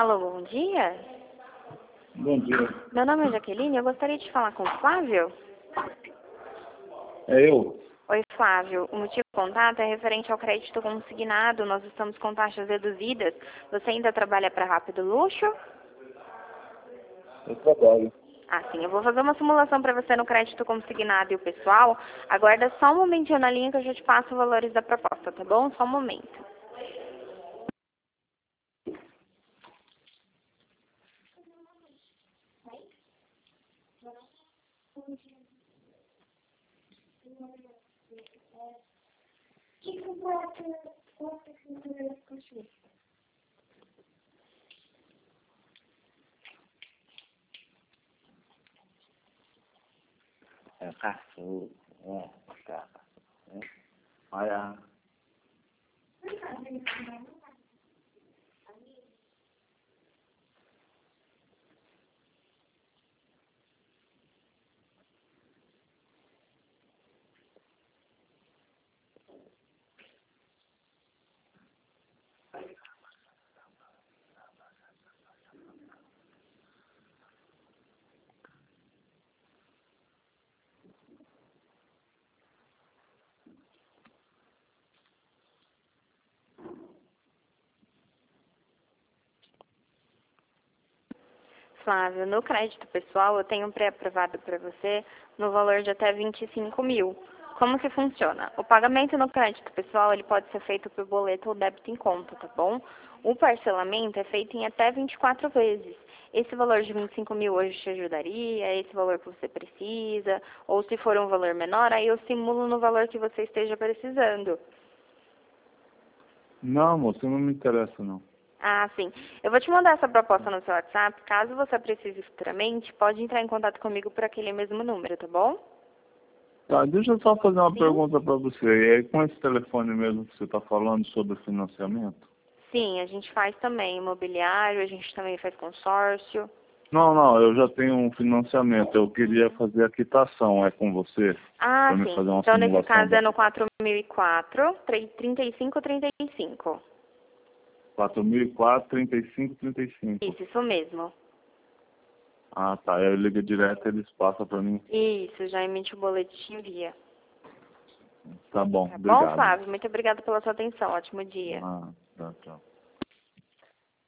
Alô, bom dia. Bom dia. Meu nome é Jaqueline, eu gostaria de falar com o Flávio. É eu? Oi, Flávio. O motivo do contato é referente ao crédito consignado. Nós estamos com taxas reduzidas. Você ainda trabalha para Rápido Luxo? Eu trabalho. Ah, sim. Eu vou fazer uma simulação para você no crédito consignado e o pessoal. Aguarda só um momentinho na linha que eu já te passo os valores da proposta, tá bom? Só um momento. É cachorro. Cara. Olha. Flávio, no crédito pessoal eu tenho pré-aprovado para você no valor de até 25 mil. Como que funciona? O pagamento no crédito pessoal ele pode ser feito por boleto ou débito em conta, tá bom? O parcelamento é feito em até 24 vezes. Esse valor de 25 mil hoje te ajudaria, é esse valor que você precisa, ou se for um valor menor, aí eu simulo no valor que você esteja precisando. Não, moço, não me interessa, não. Ah, sim. Eu vou te mandar essa proposta no seu WhatsApp. Caso você precise futuramente, pode entrar em contato comigo por aquele mesmo número, tá bom? Tá, deixa eu só fazer uma Sim? pergunta para você. E aí, com esse telefone mesmo que você está falando sobre financiamento? Sim, a gente faz também imobiliário, a gente também faz consórcio. Não, eu já tenho um financiamento. Eu queria fazer a quitação, é com você? Ah, Para me sim. fazer uma Então, nesse simulação caso, da é no 4004, 3535. 4004, 35, 35. Isso mesmo. Ah, tá. Aí eu ligo direto e eles passam para mim. Isso, já emite o boletim e envia. Tá bom, Tá bom, obrigado. Flávio? Muito obrigada pela sua atenção. Ótimo dia. Ah, tá, tchau.